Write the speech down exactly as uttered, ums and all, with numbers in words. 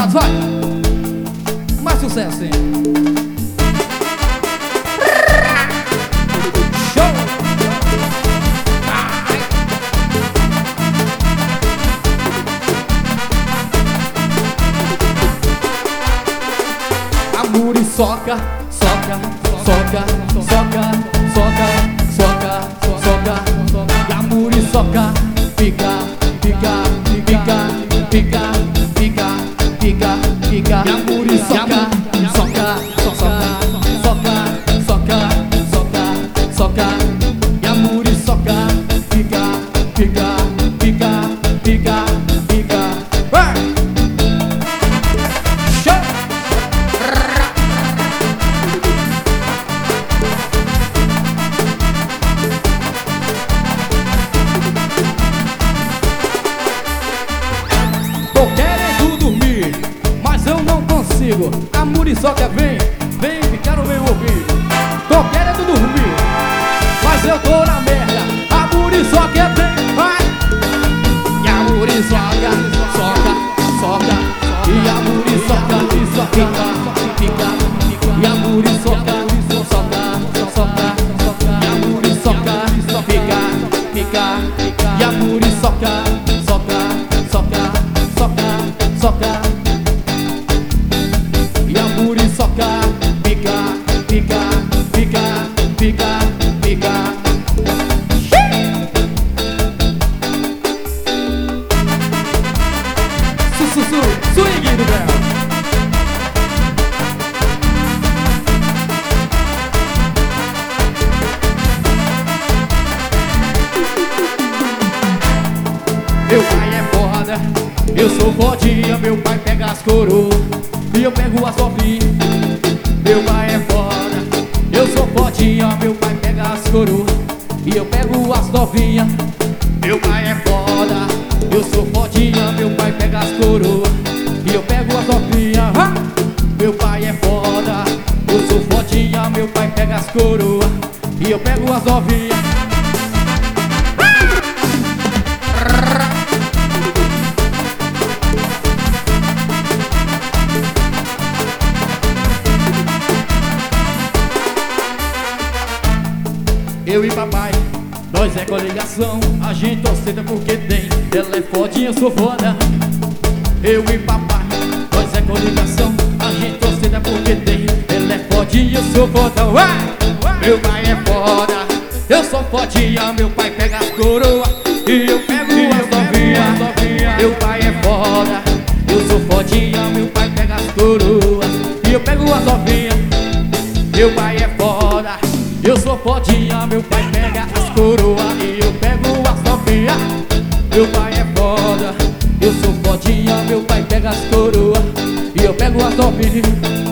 namorados, vai! Mais sucesso, hein? Show! A muriçoca, soca, soca, soca, soca, soca, soca. E a muriçoca fica, fica, fica, fica, fica, fica, fica. E a muriçoca, soca, soca, soca, soca, soca, soca. E a muriçoca fica, fica, fica, fica, fica. Vai! Show! Tô querendo dormir, mas eu não consigo. A muriçoca vem, vem ficar no meu ouvido. Tô querendo dormir, mas eu tô na merda. A muriçoca vem, vai. E a muriçoca, soca, soca. E a muriçoca, fica, fica, fica. E a muriçoca, soca, soca, soca. E a muriçoca, fica, fica, fica. E a muriçoca, soca, soca, soca, soca. E a muriçoca fica, fica, fica, fica, fica. Su, su, su, swing do Bel. Meu pai é foda, eu sou fodinha. Meu pai pega as coroas e eu pego as novinhas. Meu pai é foda, eu sou fodinha. Meu pai pega as coroas e eu pego as novinhas. Meu pai é foda, eu sou fodinha. Meu pai pega as coroas e eu pego as novinhas. Ah! Meu pai é foda, eu sou fodinha. Meu pai pega as coroas e eu pego as novinhas. Eu e papai, nós é coligação. A gente aceita porque tem. Ela é fodinha, eu sou foda. Eu e papai, nós é coligação. A gente aceita porque tem. Ela é fodinha, eu sou foda. Ué! Meu pai é foda, eu sou fodinha. Meu pai pega as coroas e eu pego as novinhas. Meu pai é foda, eu sou fodinha. Meu pai pega as coroas e eu pego as novinhas. Meu pai é foda, eu sou fodinha. Meu pai pega as coroas e eu pego as novinhas. Meu pai é foda, eu sou fodinha. Meu pai pega as coroas e eu pego as novinhas.